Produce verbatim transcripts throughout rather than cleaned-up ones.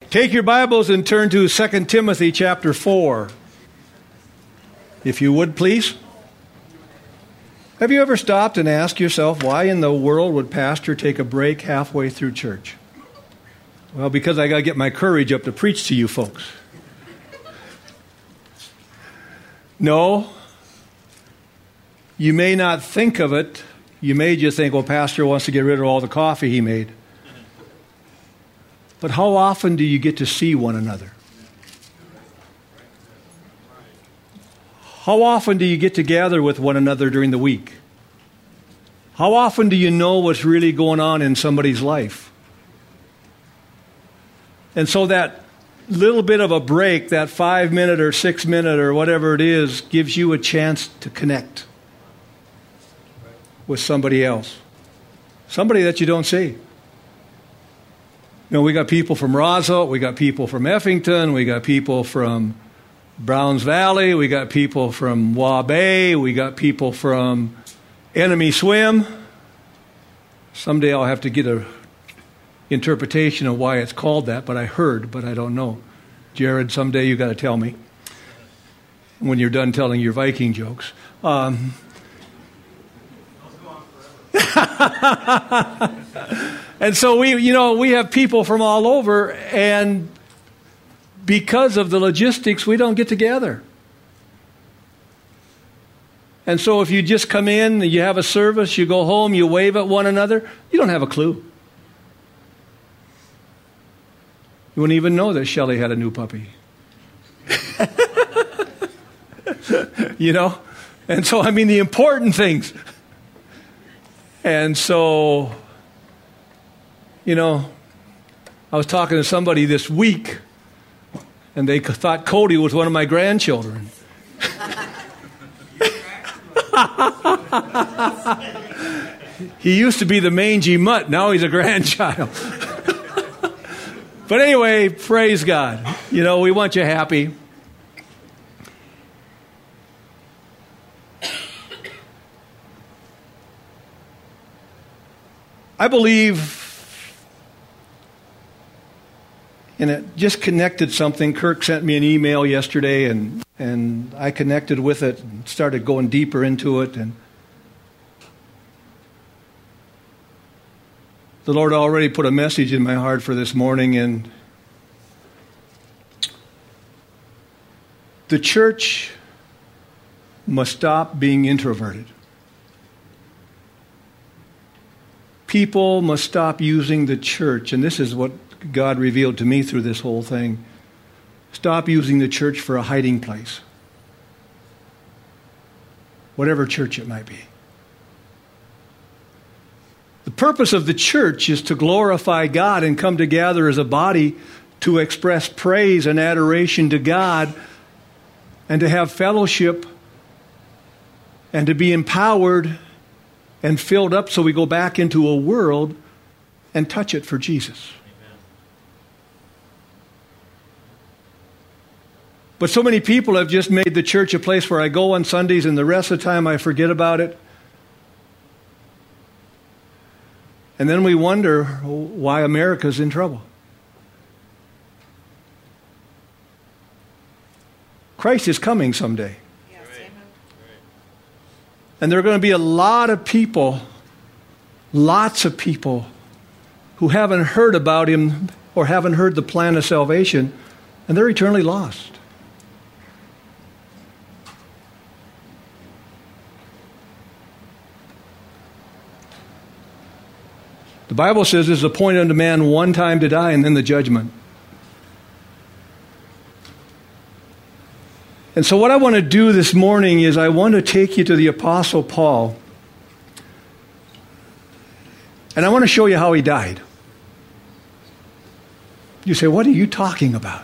Take your Bibles and turn to Second Timothy chapter four. If you would, please. Have you ever stopped and asked yourself, why in the world would pastor take a break halfway through church? Well, because I got to get my courage up to preach to you folks. No. You may not think of it. You may just think, well, pastor wants to get rid of all the coffee he made. But how often do you get to see one another? How often do you get to gather with one another during the week? How often do you know what's really going on in somebody's life? And so that little bit of a break, that five minute or six minute or whatever it is, gives you a chance to connect with somebody else. Somebody that you don't see. You know, we got people from Roosevelt, we got people from Effington, we got people from Browns Valley, we got people from Waubay, we got people from Enemy Swim. Someday I'll have to get an interpretation of why it's called that, but I heard, but I don't know. Jared, someday you got to tell me when you're done telling your Viking jokes. Um, And so we, you know, we have people from all over, and because of the logistics, we don't get together. And so if you just come in, you have a service, you go home, you wave at one another, you don't have a clue. You wouldn't even know that Shelley had a new puppy. You know? And so, I mean, the important things. And so, you know, I was talking to somebody this week, and they thought Cody was one of my grandchildren. He used to be the mangy mutt. Now he's a grandchild. But anyway, praise God. You know, we want you happy. I believe, and it just connected something. Kirk sent me an email yesterday, and, and I connected with it and started going deeper into it. And the Lord already put a message in my heart for this morning, and the church must stop being introverted. People must stop using the church, and this is what God revealed to me through this whole thing. Stop using the church for a hiding place. Whatever church it might be. The purpose of the church is to glorify God and come together as a body to express praise and adoration to God and to have fellowship and to be empowered and filled up so we go back into a world and touch it for Jesus. Amen. But so many people have just made the church a place where I go on Sundays and the rest of the time I forget about it. And then we wonder why America's in trouble. Christ is coming someday. And there are going to be a lot of people, lots of people, who haven't heard about him or haven't heard the plan of salvation, and they're eternally lost. The Bible says it's appointed unto man one time to die and then the judgment. And so what I want to do this morning is I want to take you to the Apostle Paul. And I want to show you how he died. You say, what are you talking about?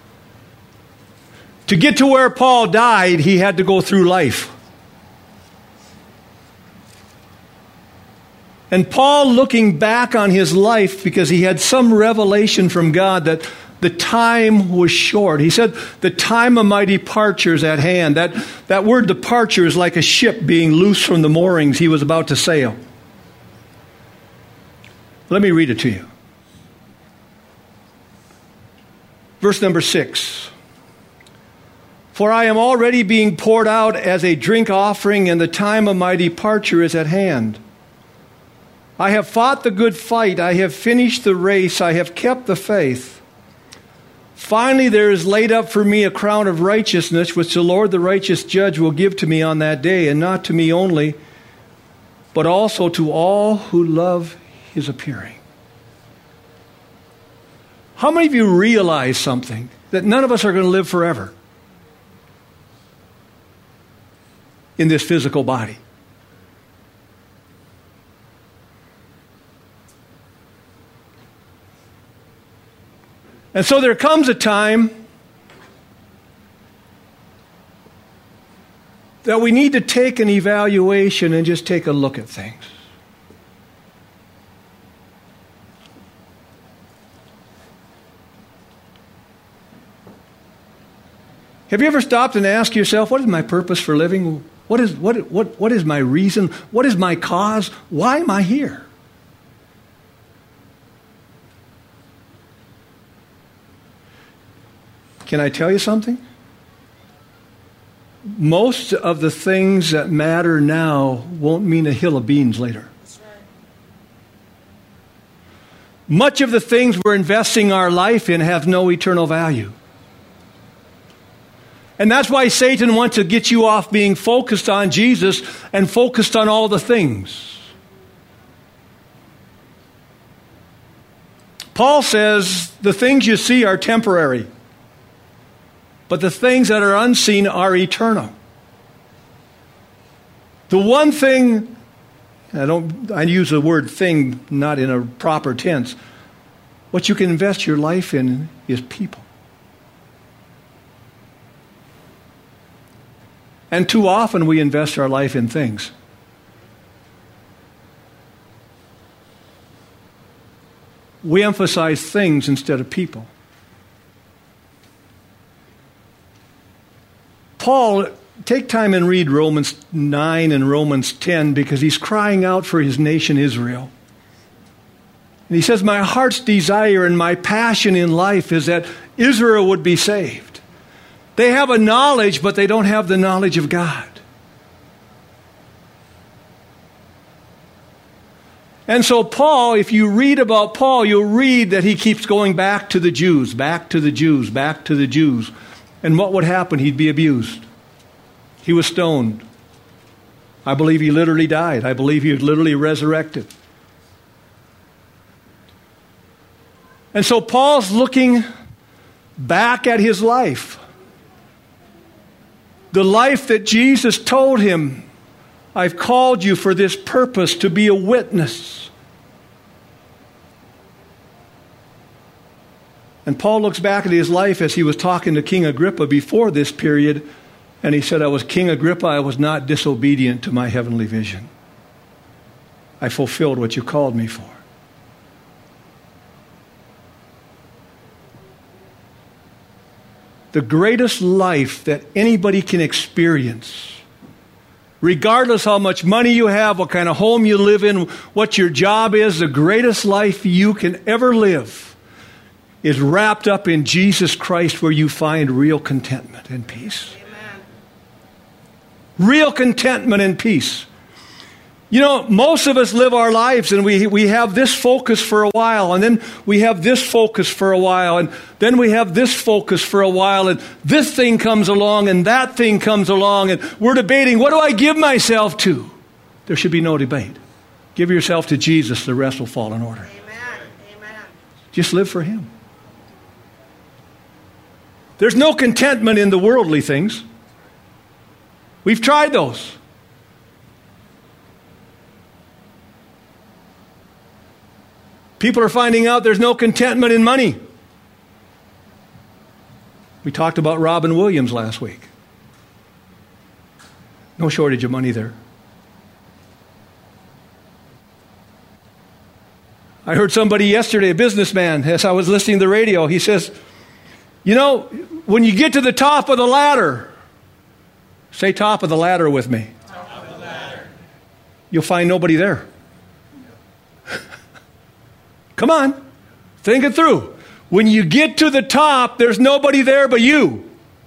To get to where Paul died, he had to go through life. And Paul, looking back on his life, because he had some revelation from God that the time was short. He said, the time of my departure is at hand. That, that word departure is like a ship being loose from the moorings he was about to sail. Let me read it to you. Verse number six. For I am already being poured out as a drink offering, and the time of my departure is at hand. I have fought the good fight. I have finished the race. I have kept the faith. Finally, there is laid up for me a crown of righteousness, which the Lord, the righteous judge, will give to me on that day, and not to me only, but also to all who love his appearing. How many of you realize something? That none of us are going to live forever in this physical body. And so there comes a time that we need to take an evaluation and just take a look at things. Have you ever stopped and asked yourself, what is my purpose for living? What is, what, what, what is my reason? What is my cause? Why am I here? Can I tell you something? Most of the things that matter now won't mean a hill of beans later. That's right. Much of the things we're investing our life in have no eternal value. And that's why Satan wants to get you off being focused on Jesus and focused on all the things. Paul says the things you see are temporary, but the things that are unseen are eternal. The one thing, I don't, I use the word thing not in a proper tense, what you can invest your life in is people. And too often we invest our life in things. We emphasize things instead of people. Paul, take time and read Romans nine and Romans ten, because he's crying out for his nation Israel. And he says, my heart's desire and my passion in life is that Israel would be saved. They have a knowledge, but they don't have the knowledge of God. And so Paul, if you read about Paul, you'll read that he keeps going back to the Jews, back to the Jews, back to the Jews. And what would happen? He'd be abused. He was stoned. I believe he literally died. I believe he was literally resurrected. And so Paul's looking back at his life. The life that Jesus told him, I've called you for this purpose, to be a witness. And Paul looks back at his life as he was talking to King Agrippa before this period, and he said, I was King Agrippa, I was not disobedient to my heavenly vision. I fulfilled what you called me for. The greatest life that anybody can experience, regardless how much money you have, what kind of home you live in, what your job is, the greatest life you can ever live is wrapped up in Jesus Christ, where you find real contentment and peace. Amen. Real contentment and peace. You know, most of us live our lives and we we have this focus for a while, and then we have this focus for a while, and then we have this focus for a while, and this thing comes along and that thing comes along, and we're debating, what do I give myself to? There should be no debate. Give yourself to Jesus, the rest will fall in order. Amen. Amen. Just live for him. There's no contentment in the worldly things. We've tried those. People are finding out there's no contentment in money. We talked about Robin Williams last week. No shortage of money there. I heard somebody yesterday, a businessman, as I was listening to the radio, he says, you know, when you get to the top of the ladder, say top of the ladder with me. Top of the ladder. You'll find nobody there. Come on, think it through. When you get to the top, there's nobody there but you.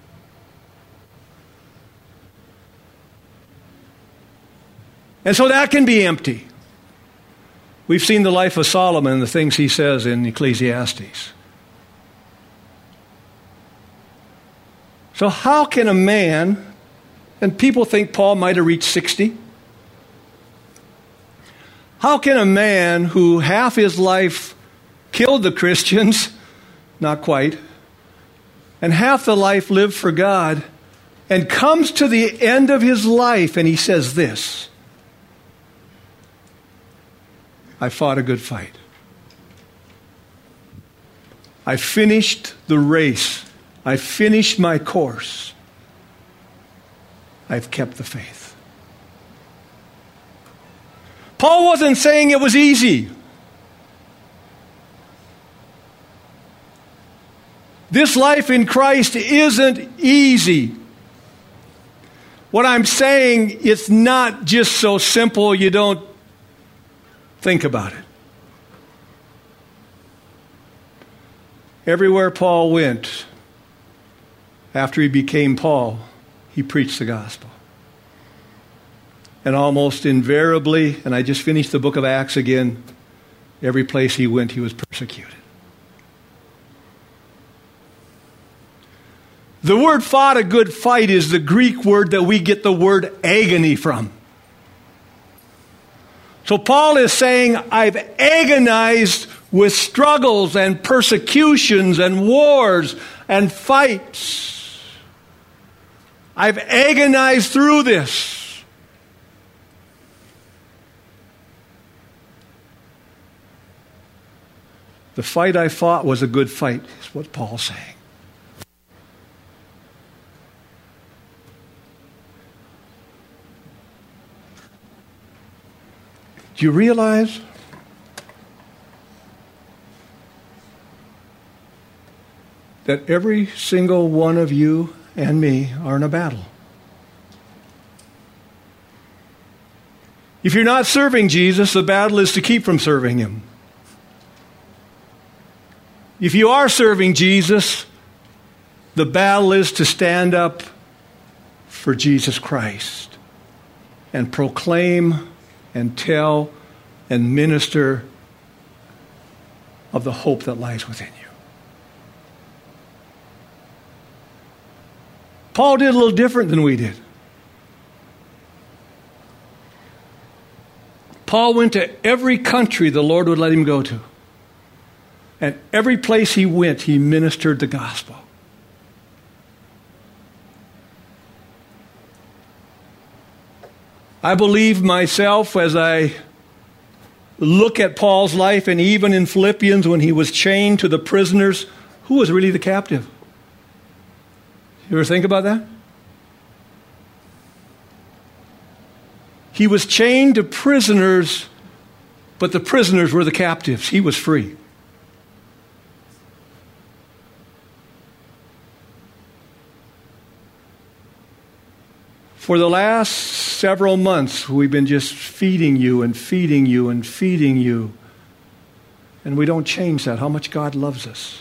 And so that can be empty. We've seen the life of Solomon and the things he says in Ecclesiastes. So how can a man, and people think Paul might have reached sixty, how can a man who half his life killed the Christians, not quite, and half the life lived for God, and comes to the end of his life and he says this, I fought a good fight. I finished the race. I finished my course. I've kept the faith. Paul wasn't saying it was easy. This life in Christ isn't easy. What I'm saying, it's not just so simple you don't think about it. Everywhere Paul went, after he became Paul, he preached the gospel. And almost invariably, and I just finished the book of Acts again, every place he went, he was persecuted. The word fought a good fight is the Greek word that we get the word agony from. So Paul is saying, I've agonized with struggles and persecutions and wars and fights. I've agonized through this. The fight I fought was a good fight, is what Paul's saying. Do you realize that every single one of you and me are in a battle? If you're not serving Jesus, the battle is to keep from serving him. If you are serving Jesus, the battle is to stand up for Jesus Christ and proclaim and tell and minister of the hope that lies within you. Paul did a little different than we did. Paul went to every country the Lord would let him go to. And every place he went, he ministered the gospel. I believe myself as I look at Paul's life, and even in Philippians when he was chained to the prisoners, who was really the captive? You ever think about that? He was chained to prisoners, but the prisoners were the captives. He was free. For the last several months, we've been just feeding you and feeding you and feeding you. And we don't change that, how much God loves us.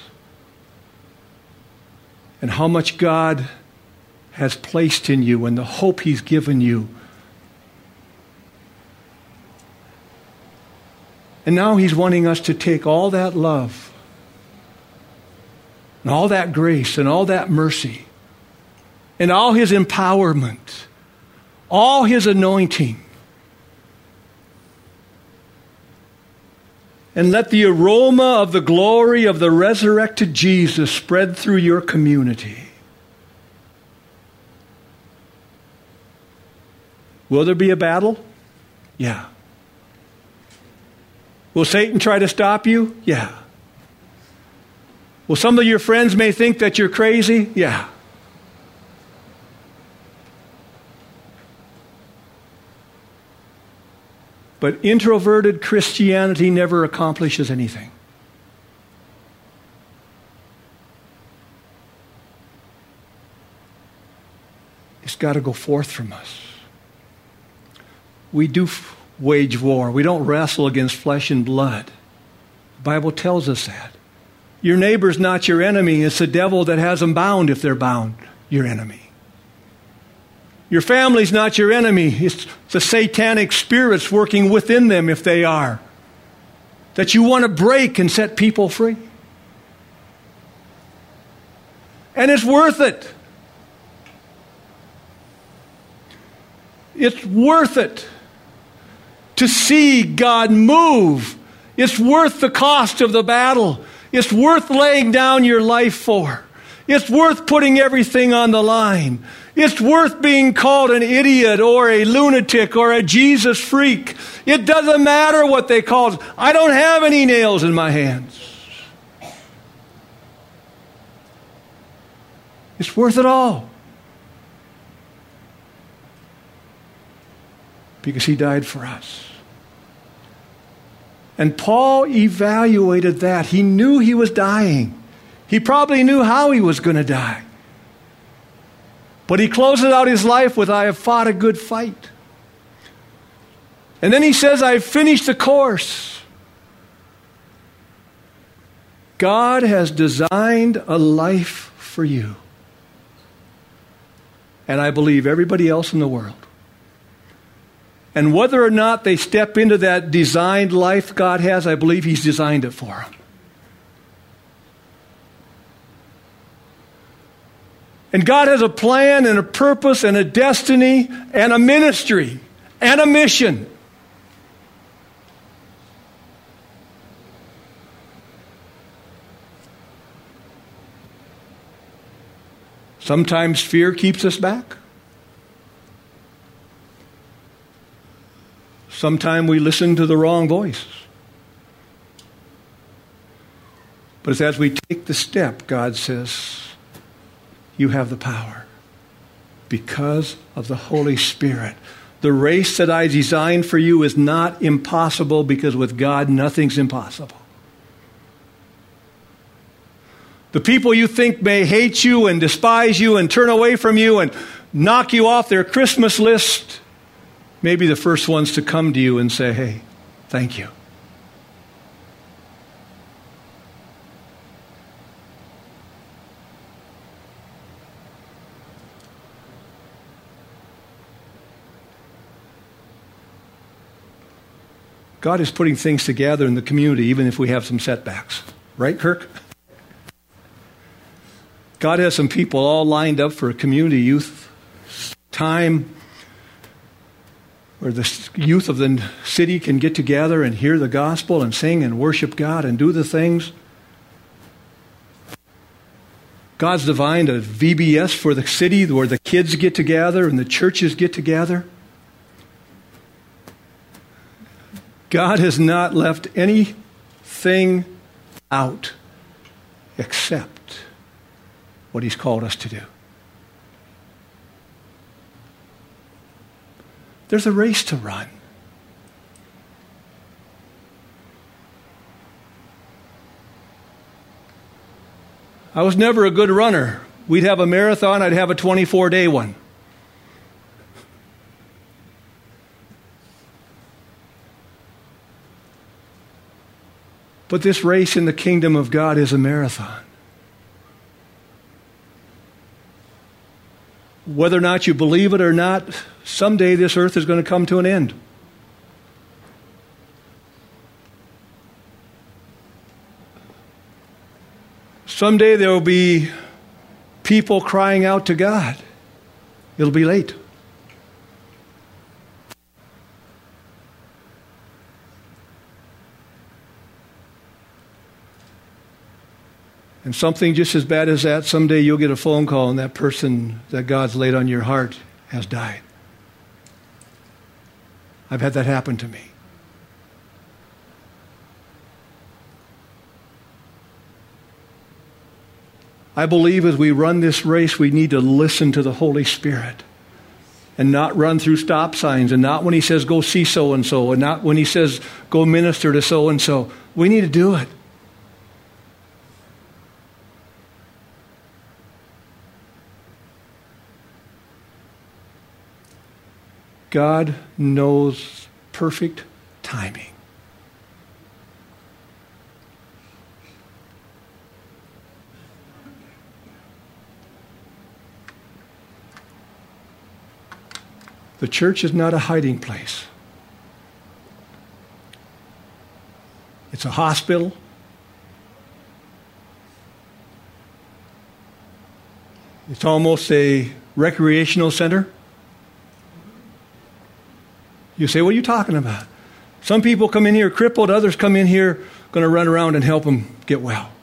And how much God has placed in you and the hope he's given you. And now he's wanting us to take all that love and all that grace and all that mercy and all his empowerment, all his anointing, and let the aroma of the glory of the resurrected Jesus spread through your community. Will there be a battle? Yeah. Will Satan try to stop you? Yeah. Well, some of your friends may think that you're crazy? Yeah. But introverted Christianity never accomplishes anything. It's got to go forth from us. We do f- wage war. We don't wrestle against flesh and blood. The Bible tells us that. Your neighbor's not your enemy. It's the devil that has them bound if they're bound, your enemy. Your family's not your enemy. It's the satanic spirits working within them if they are, that you want to break and set people free. And it's worth it. It's worth it to see God move. It's worth the cost of the battle. It's worth laying down your life for. It's worth putting everything on the line. It's worth being called an idiot or a lunatic or a Jesus freak. It doesn't matter what they call it. I don't have any nails in my hands. It's worth it all. Because he died for us. And Paul evaluated that. He knew he was dying. He probably knew how he was going to die. But he closes out his life with, I have fought a good fight. And then he says, I have finished the course. God has designed a life for you. And I believe everybody else in the world. And whether or not they step into that designed life God has, I believe he's designed it for them. And God has a plan and a purpose and a destiny and a ministry and a mission. Sometimes fear keeps us back. Sometimes we listen to the wrong voice. But it's as we take the step, God says, you have the power because of the Holy Spirit. The race that I designed for you is not impossible because with God, nothing's impossible. The people you think may hate you and despise you and turn away from you and knock you off their Christmas list may be the first ones to come to you and say, hey, thank you. God is putting things together in the community even if we have some setbacks. Right, Kirk? God has some people all lined up for a community youth time where the youth of the city can get together and hear the gospel and sing and worship God and do the things. God's designed a V B S for the city where the kids get together and the churches get together. God has not left anything out except what he's called us to do. There's a race to run. I was never a good runner. We'd have a marathon, I'd have a twenty-four day one. But this race in the kingdom of God is a marathon. Whether or not you believe it or not, someday this earth is going to come to an end. Someday there will be people crying out to God. It'll be late. And something just as bad as that, someday you'll get a phone call and that person that God's laid on your heart has died. I've had that happen to me. I believe as we run this race, we need to listen to the Holy Spirit and not run through stop signs, and not when he says go see so-and-so, and not when he says go minister to so-and-so. We need to do it. God knows perfect timing. The church is not a hiding place. It's a hospital. It's almost a recreational center. You say, what are you talking about? Some people come in here crippled, others come in here going to run around and help them get well.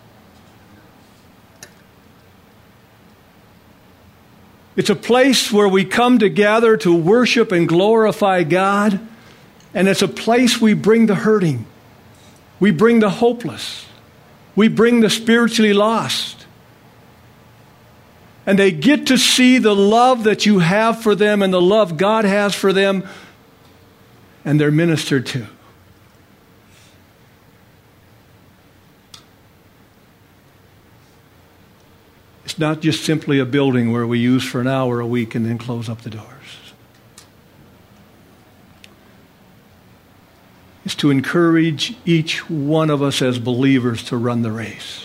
It's a place where we come together to worship and glorify God, and it's a place we bring the hurting. We bring the hopeless. We bring the spiritually lost. And they get to see the love that you have for them and the love God has for them, and they're ministered to. It's not just simply a building where we use for an hour a week and then close up the doors. It's to encourage each one of us as believers to run the race.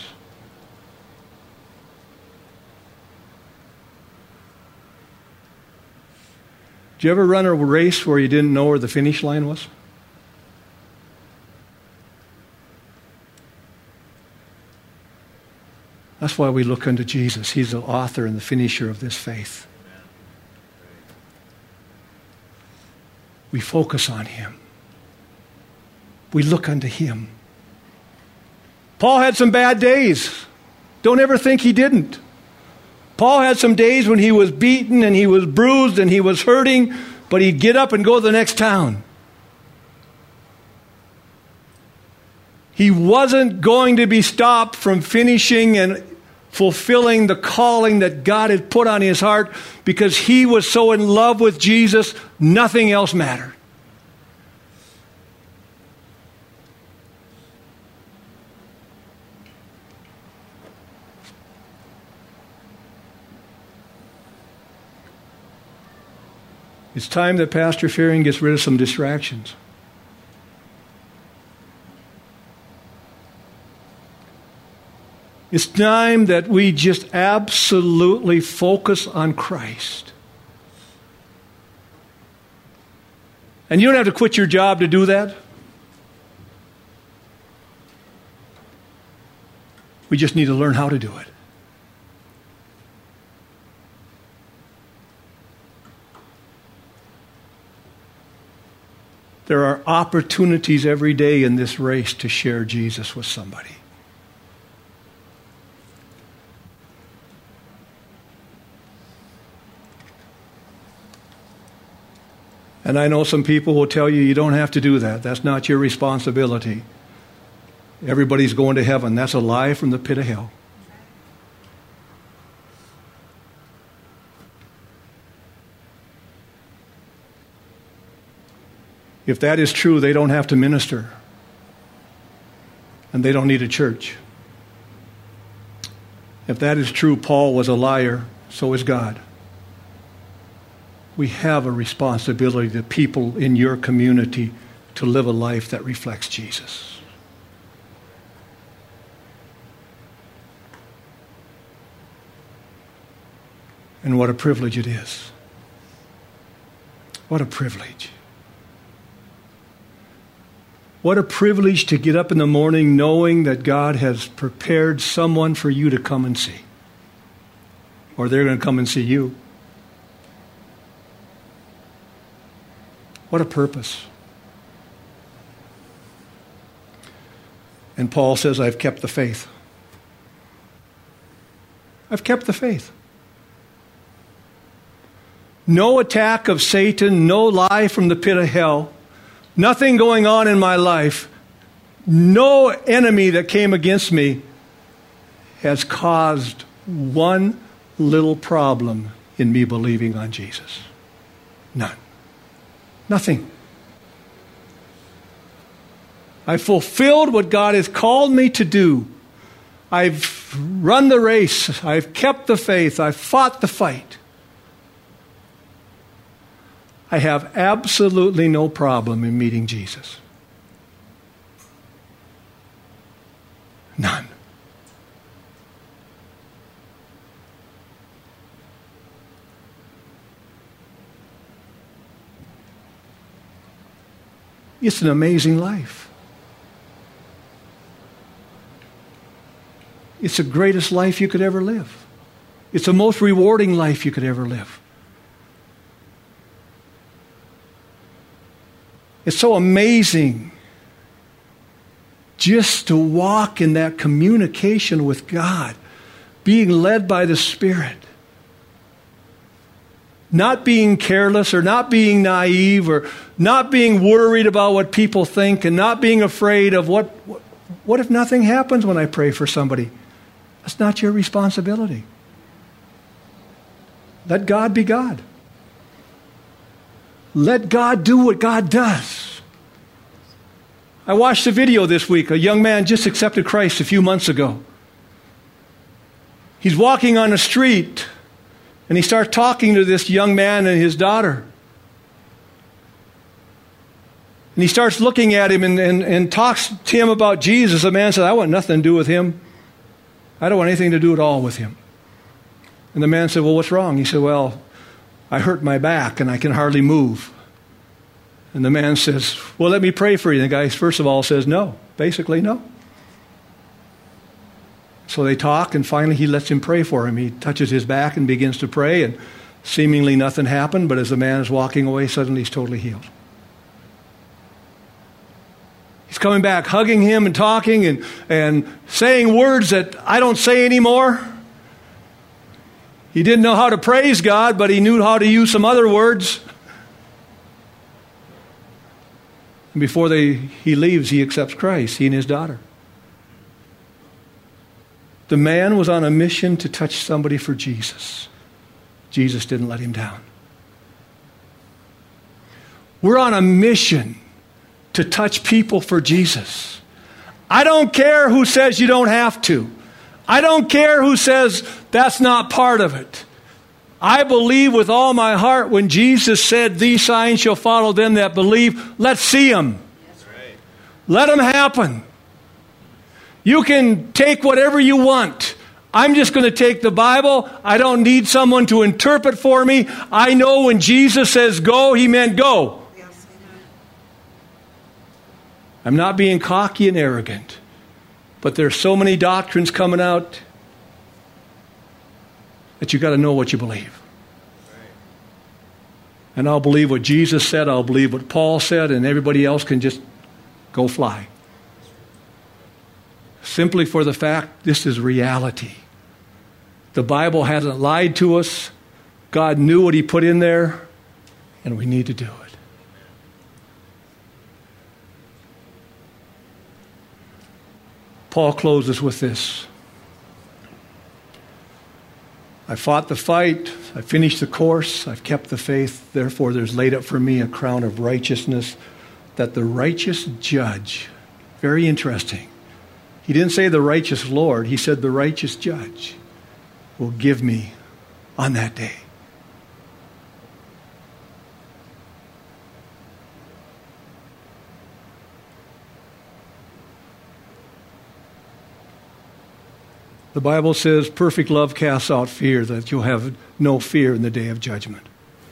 Did you ever run a race where you didn't know where the finish line was? That's why we look unto Jesus. He's the author and the finisher of this faith. We focus on Him. We look unto Him. Paul had some bad days. Don't ever think he didn't. Paul had some days when he was beaten and he was bruised and he was hurting, but he'd get up and go to the next town. He wasn't going to be stopped from finishing and fulfilling the calling that God had put on his heart because he was so in love with Jesus, nothing else mattered. It's time that Pastor Fearing gets rid of some distractions. It's time that we just absolutely focus on Christ. And you don't have to quit your job to do that. We just need to learn how to do it. There are opportunities every day in this race to share Jesus with somebody. And I know some people will tell you, you don't have to do that. That's not your responsibility. Everybody's going to heaven. That's a lie from the pit of hell. If that is true, they don't have to minister. And they don't need a church. If that is true, Paul was a liar, so is God. We have a responsibility to people in your community to live a life that reflects Jesus. And what a privilege it is. What a privilege. What a privilege to get up in the morning knowing that God has prepared someone for you to come and see. Or they're going to come and see you. What a purpose. And Paul says, I've kept the faith. I've kept the faith. No attack of Satan, no lie from the pit of hell, nothing going on in my life, no enemy that came against me has caused one little problem in me believing on Jesus. None. Nothing. I fulfilled what God has called me to do. I've run the race. I've kept the faith. I've fought the fight. I have absolutely no problem in meeting Jesus. None. It's an amazing life. It's the greatest life you could ever live. It's the most rewarding life you could ever live. It's so amazing just to walk in that communication with God, being led by the Spirit. Not being careless or not being naive or not being worried about what people think and not being afraid of what, what, what if nothing happens when I pray for somebody? That's not your responsibility. Let God be God. Let God do what God does. I watched a video this week. A young man just accepted Christ a few months ago. He's walking on the street, and he starts talking to this young man and his daughter. And he starts looking at him and, and, and talks to him about Jesus. The man says, I want nothing to do with him. I don't want anything to do at all with him. And the man said, well, what's wrong? He said, well, I hurt my back and I can hardly move. And the man says, well, let me pray for you. And the guy, first of all, says no. Basically, no. So they talk, and finally he lets him pray for him. He touches his back and begins to pray, and seemingly nothing happened, but as the man is walking away, suddenly he's totally healed. He's coming back, hugging him and talking and, and saying words that I don't say anymore. He didn't know how to praise God, but he knew how to use some other words. And before they, he leaves, he accepts Christ, he and his daughter. The man was on a mission to touch somebody for Jesus. Jesus didn't let him down. We're on a mission to touch people for Jesus. I don't care who says you don't have to. I don't care who says that's not part of it. I believe with all my heart when Jesus said, these signs shall follow them that believe. Let's see them. That's right. Let them happen. You can take whatever you want. I'm just going to take the Bible. I don't need someone to interpret for me. I know when Jesus says go, he meant go. Yes, I'm not being cocky and arrogant. But there's so many doctrines coming out that you got to know what you believe. And I'll believe what Jesus said. I'll believe what Paul said. And everybody else can just go fly. Simply for the fact this is reality. The Bible hasn't lied to us. God knew what he put in there. And we need to do it. Paul closes with this. I fought the fight. I finished the course. I've kept the faith. Therefore, there's laid up for me a crown of righteousness, that the righteous judge, very interesting. He didn't say the righteous Lord. He said the righteous judge will give me on that day. The Bible says perfect love casts out fear, that you'll have no fear in the day of judgment.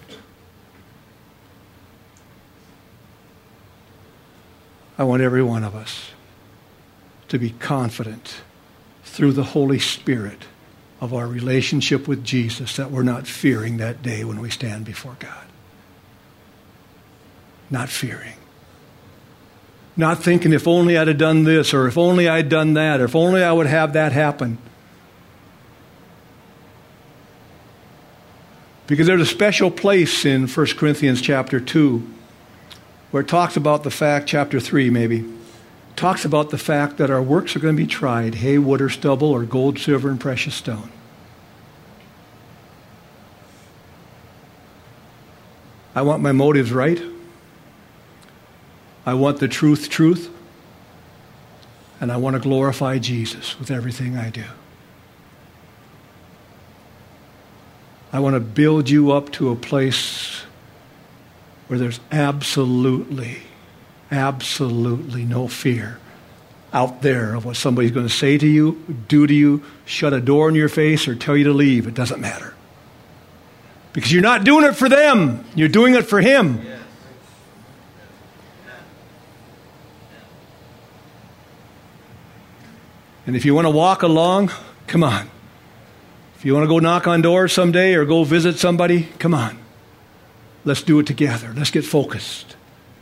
I want every one of us to be confident through the Holy Spirit of our relationship with Jesus that we're not fearing that day when we stand before God. Not fearing. Not thinking if only I'd have done this, or if only I'd done that, or if only I would have that happen. Because there's a special place in First Corinthians chapter two where it talks about the fact, chapter three maybe, talks about the fact that our works are going to be tried, hay, wood, or stubble, or gold, silver, and precious stone. I want my motives right. I want the truth, truth. And I want to glorify Jesus with everything I do. I want to build you up to a place where there's absolutely, absolutely no fear out there of what somebody's going to say to you, do to you, shut a door in your face, or tell you to leave. It doesn't matter. Because you're not doing it for them. You're doing it for him. And if you want to walk along, come on. If you want to go knock on doors someday or go visit somebody, come on. Let's do it together. Let's get focused.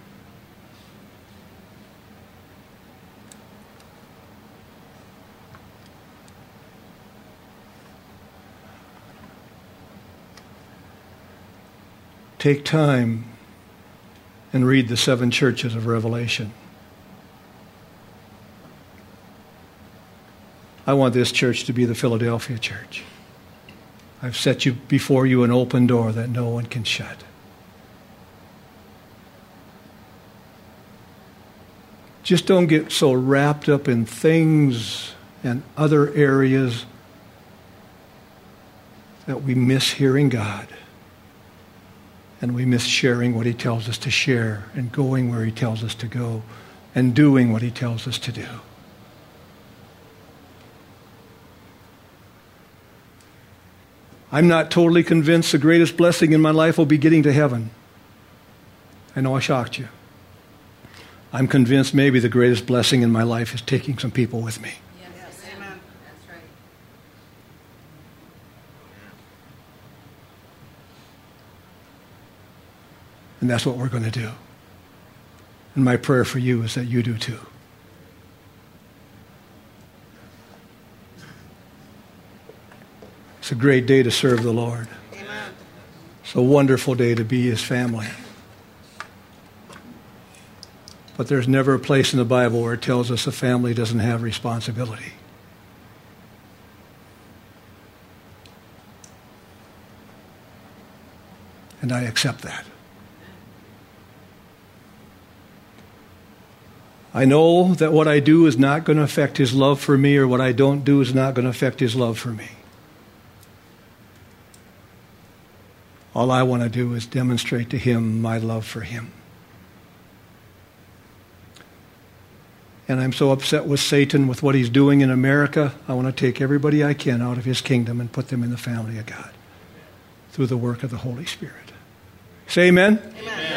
Take time and read the seven churches of Revelation. I want this church to be the Philadelphia church. I've set you before you an open door that no one can shut. Just don't get so wrapped up in things and other areas that we miss hearing God. And we miss sharing what he tells us to share and going where he tells us to go and doing what he tells us to do. I'm not totally convinced the greatest blessing in my life will be getting to heaven. I know I shocked you. I'm convinced maybe the greatest blessing in my life is taking some people with me. Yes, amen. That's right. And that's what we're going to do. And my prayer for you is that you do too. It's a great day to serve the Lord. Amen. It's a wonderful day to be his family. But there's never a place in the Bible where it tells us a family doesn't have responsibility. And I accept that. I know that what I do is not going to affect his love for me, or what I don't do is not going to affect his love for me. All I want to do is demonstrate to him my love for him. And I'm so upset with Satan, with what he's doing in America. I want to take everybody I can out of his kingdom and put them in the family of God through the work of the Holy Spirit. Say amen? Amen.